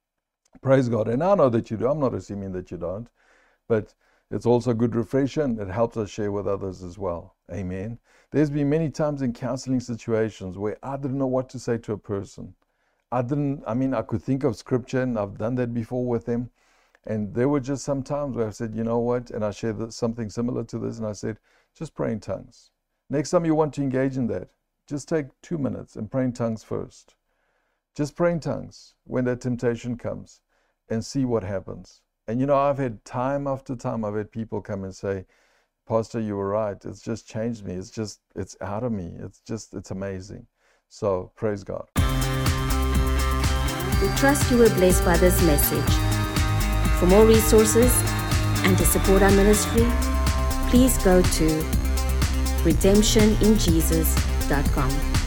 Praise God. And I know that you do. I'm not assuming that you don't, but it's also good refreshing. It helps us share with others as well. Amen. There's been many times in counseling situations where I didn't know what to say to a person. I didn't, I mean, I could think of scripture, and I've done that before with them. And there were just some times where I said, you know what? And I shared something similar to this, and I said, just pray in tongues. Next time you want to engage in that, just take two minutes and pray in tongues first. Just pray in tongues when that temptation comes, and see what happens. And you know, I've had time after time, I've had people come and say, Pastor, you were right. It's just changed me. It's just, it's out of me. It's just, it's amazing. So praise God.
We trust you were blessed by this message. For more resources and to support our ministry, please go to redemption in jesus dot com.